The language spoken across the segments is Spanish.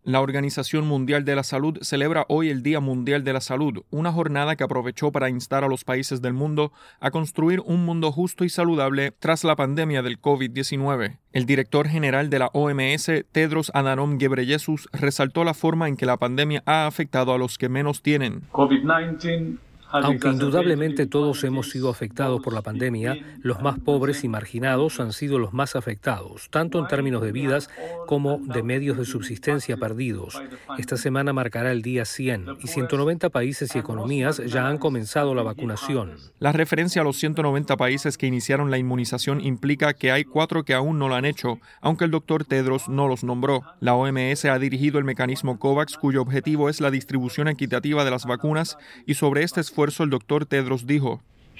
La Organización Mundial de la Salud celebra hoy el Día Mundial de la Salud, una jornada que aprovechó para instar a los países del mundo a construir un mundo justo y saludable tras la pandemia del COVID-19. El director general de la OMS, Tedros Adhanom Ghebreyesus, resaltó la forma en que la pandemia ha afectado a los que menos tienen. Aunque indudablemente todos hemos sido afectados por la pandemia, los más pobres y marginados han sido los más afectados, tanto en términos de vidas como de medios de subsistencia perdidos. Esta semana marcará el día 100 y 190 países y economías ya han comenzado la vacunación. La referencia a los 190 países que iniciaron la inmunización implica que hay 4 que aún no lo han hecho, aunque el doctor Tedros no los nombró. La OMS ha dirigido el mecanismo COVAX, cuyo objetivo es la distribución equitativa de las vacunas, y sobre este esfuerzo el doctor Tedros dijo: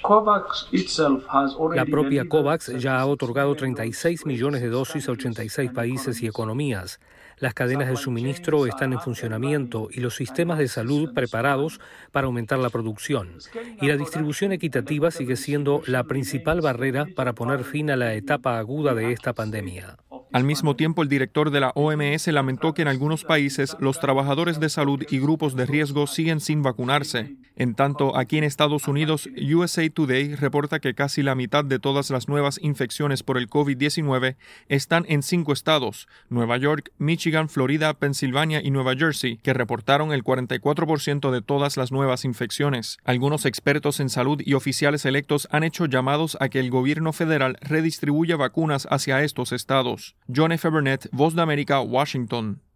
La propia COVAX ya ha otorgado 36 millones de dosis a 86 países y economías. Las cadenas de suministro están en funcionamiento y los sistemas de salud preparados para aumentar la producción. Y la distribución equitativa sigue siendo la principal barrera para poner fin a la etapa aguda de esta pandemia. Al mismo tiempo, el director de la OMS lamentó que en algunos países los trabajadores de salud y grupos de riesgo siguen sin vacunarse. En tanto, aquí en Estados Unidos, USA Today reporta que casi la mitad de todas las nuevas infecciones por el COVID-19 están en 5 estados: Nueva York, Michigan, Florida, Pensilvania y Nueva Jersey, que reportaron el 44% de todas las nuevas infecciones. Algunos expertos en salud y oficiales electos han hecho llamados a que el gobierno federal redistribuya vacunas hacia estos estados. John F. Burnett, Voz de América, Washington.